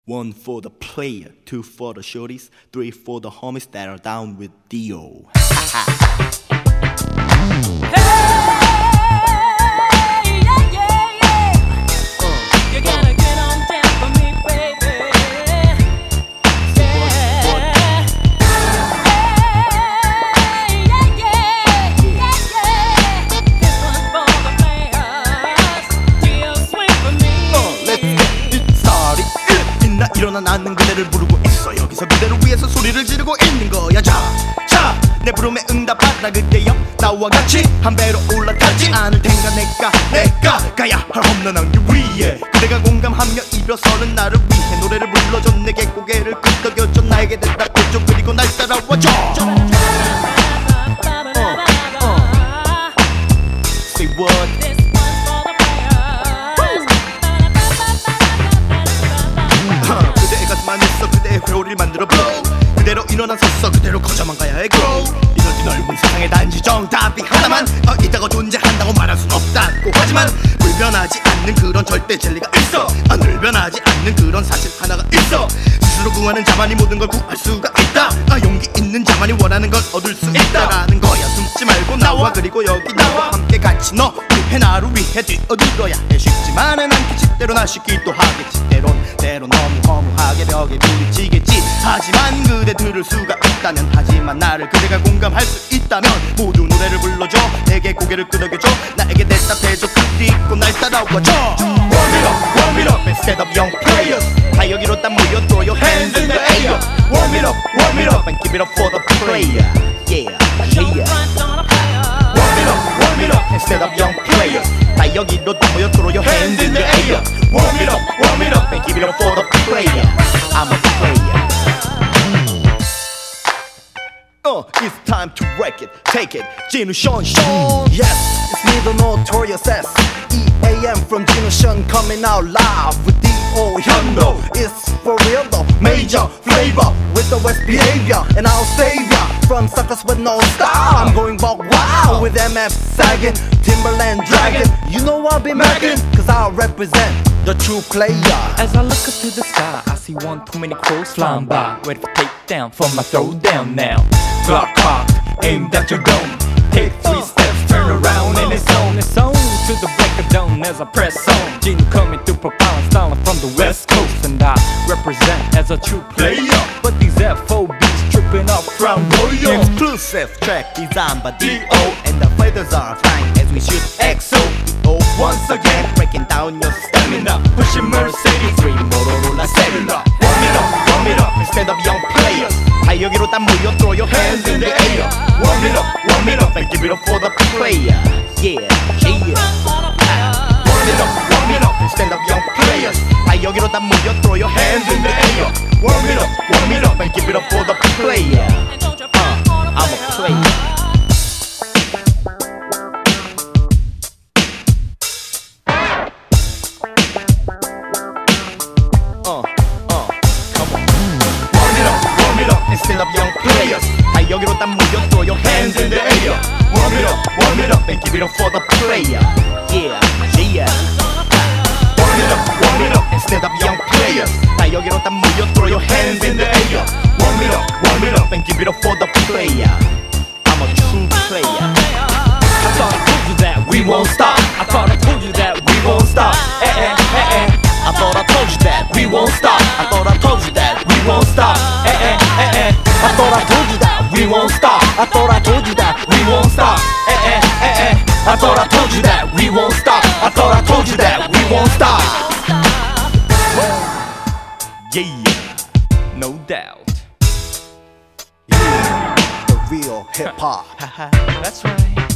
One for the player, two for the shorties, three for the homies that are down with Dio. 일어나 나는 그대를 부르고 있어. 여기서 그대를 위해서 소리를 지르고 있는 거야. 자, 내 부름에 응답하라 그대여. 나와 같이 한 배로 올라타지 않을 텐가. 내가 가야 할 험난한 길 위에 그대가 공감하며 일어서는 나를 위해 노래를 불러줘. 내게 고개를 끄덕여줘. 나에게 대답해줘. 그리고 날 따라와줘. Say what? 그대의 회오리를 만들어 blow. 그대로 일어나섰어. 그대로 거저만 가야 해 grow. 이렇게 넓은 세상에 단지 정답이 하나만 있다고 존재한다고 말할 순 없다고 하지만 불변하지 않는 그런 절대 진리가 있어. 늘변하지 않는 그런 사실 하나가 있어. 스스로 구하는 자만이 모든 걸 구할 수가 있다. 용기 있는 자만이 원하는 걸 얻을 수 있다라는 거야. 숨지 말고 나와. 그리고 여기 나와 함께 같이 너 위해 나를 위해 뛰어들어야 해. 쉽지만은 않겠지. 때론 아쉽기도 하겠지. 때론 너무 허무하게 벽에 부딪히겠지. 하지만 그대 들을 수가 있다면, 하지만 나를 그대가 공감할 수 있다면 모두 노래를 불러줘. 내게 고개를 끄덕여줘. 나에게 대답해줘. 그리고 날 따라와줘. Warm it up instead of young players. 다 여기로 딱 모여 throw your hands in the air. Warm it up and give it up for the player. Yeah. Warm it up instead of young players. 다 여기로 딱 모여 throw your hands in the air. Warm it up and give it up for the player. I'm a player. It's time to wreck it, take it. Jinu Sean. Yes, it's me the notorious S.E.A.M. from Jinu Sean coming out live with D.O. Hyundo. It's for real though, major flavor with the West behavior, and I'll save ya from suckers with no style. I'm going buck wild with MF sagging, Timberland dragging. You know I'll be macking, cause I'll represent the true player. As I look up to the sky, I see one too many crows flying by, ready for takedown for my throwdown now. Glock cocked, aimed at your dome. Take 3 steps, turn around, and it's on to the break of dawn as I press on. Jin coming through profound style from the West Coast, and I represent as a true player. But these FOBs tripping up from Royal. Exclusive track designed by D.O. and the feathers are flying as we shoot XO. D.O. once again breaking down your stamina, pushing Mercedes 3 Motorola Cellular. Warm it up instead of young players. 다 여기로 딱 모여 throw your hands in the air. Warm it up and give it up for the player. Yeah. Warm it up instead of young players. 다 여기로 딱 모여 throw your hands in the air. Warm it up and give it up for the player. I'm a player. Instead of young players, 다 여기로 딱 모여 throw your hands in the air. Warm it up and give it up for the player. Yeah. Warm it up instead of young players. 다 여기로 딱 모여 throw your hands in the air. Warm it up and give it up for the player. I'm a true player. I thought I told you that we won't stop. I thought I told you that we won't stop. I thought I told you that we won't stop. I thought I told you that we won't stop. I thought I told you that we won't stop. I thought I told you that we won't stop. I thought I told you that we won't stop. I thought I told you that we won't stop. Yeah, no doubt. Yeah, the real hip hop. That's right.